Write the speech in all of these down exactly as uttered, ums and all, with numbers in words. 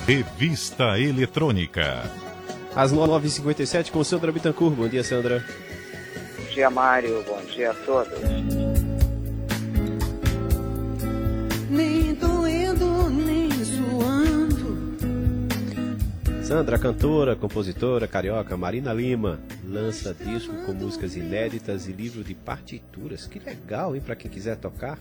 Revista Eletrônica. Às nove e cinquenta e sete com Sandra Bittencourt. Bom dia, Sandra. Bom dia, Mário. Bom dia a todos. Nem doendo, nem suando. Sandra, cantora, compositora carioca Marina Lima, lança disco com músicas inéditas e livro de partituras. Que legal, hein, para quem quiser tocar.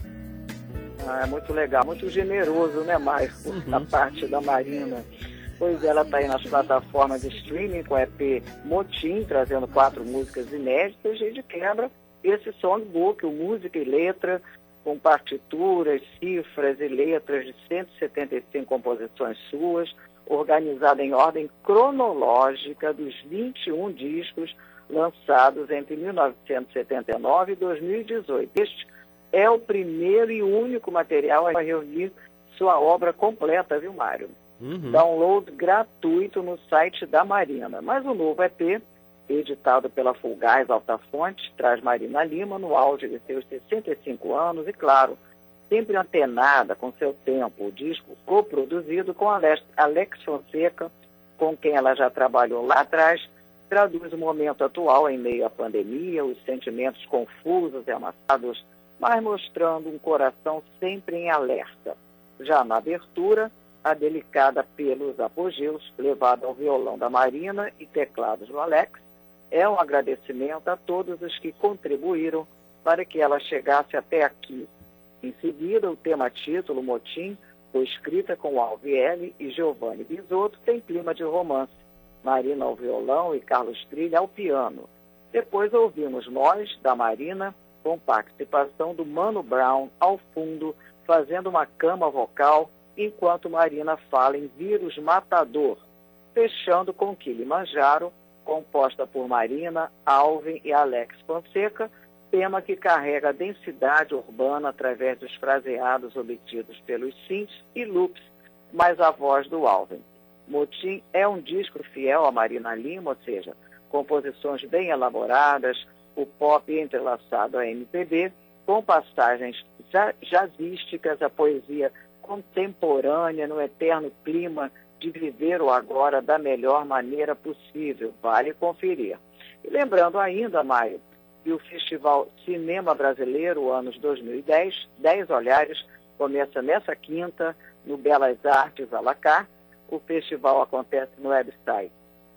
Ah, é muito legal, muito generoso, né, Mário, uhum. da parte da Marina. Pois ela está aí nas plataformas de streaming com o E P Motim, trazendo quatro músicas inéditas e de quebra esse songbook, o Música e Letra, com partituras, cifras e letras de cento e setenta e cinco composições suas, organizada em ordem cronológica dos vinte e um discos lançados entre mil novecentos e setenta e nove e dois mil e dezoito. Este é o primeiro e único material a reunir sua obra completa, viu, Mário? Uhum. Download gratuito no site da Marina. Mas o novo E P, editado pela Fulgaz Alta Fonte, traz Marina Lima no auge de seus sessenta e cinco anos e, claro, sempre antenada com seu tempo. O disco coproduzido com Alex Fonseca, com quem ela já trabalhou lá atrás, traduz o momento atual em meio à pandemia, os sentimentos confusos e amassados, mas mostrando um coração sempre em alerta. Já na abertura, a delicada Pelos Apogeus, levada ao violão da Marina e teclados do Alex, é um agradecimento a todos os que contribuíram para que ela chegasse até aqui. Em seguida, o tema título, Motim, foi escrita com Alviele e Giovanni Bisotto, tem clima de romance. Marina ao violão e Carlos Trilha ao piano. Depois ouvimos Nós, da Marina, com participação do Mano Brown ao fundo, fazendo uma cama vocal, enquanto Marina fala em Vírus Matador, fechando com Kilimanjaro, composta por Marina, Alvin e Alex Fonseca, tema que carrega a densidade urbana através dos fraseados obtidos pelos synths e loops, mais a voz do Alvin. Motim é um disco fiel a Marina Lima, ou seja, composições bem elaboradas, o pop entrelaçado a M P B, com passagens jazzísticas, a poesia contemporânea no eterno clima de viver o agora da melhor maneira possível. Vale conferir. E lembrando ainda, Mário, que o Festival Cinema Brasileiro, anos dois mil e dez, dez Olhares, começa nessa quinta, no Belas Artes à la carte. O festival acontece no website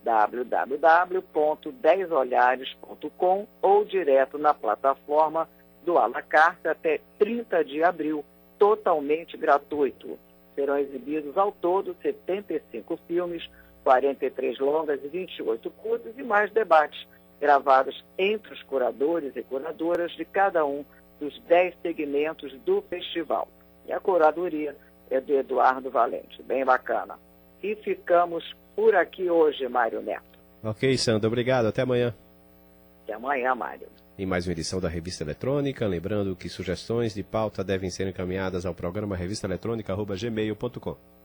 w w w ponto dez olhares ponto com ou direto na plataforma do à la carte até trinta de abril, totalmente gratuito. Serão exibidos ao todo setenta e cinco filmes, quarenta e três longas e vinte e oito curtas e mais debates, gravados entre os curadores e curadoras de cada um dos dez segmentos do festival. E a curadoria é do Eduardo Valente, bem bacana. E ficamos por aqui hoje, Mário Neto. Ok, Sandra, obrigado. Até amanhã. Até amanhã, Mário. Em mais uma edição da Revista Eletrônica, lembrando que sugestões de pauta devem ser encaminhadas ao programa revista eletrônica arroba gmail ponto com.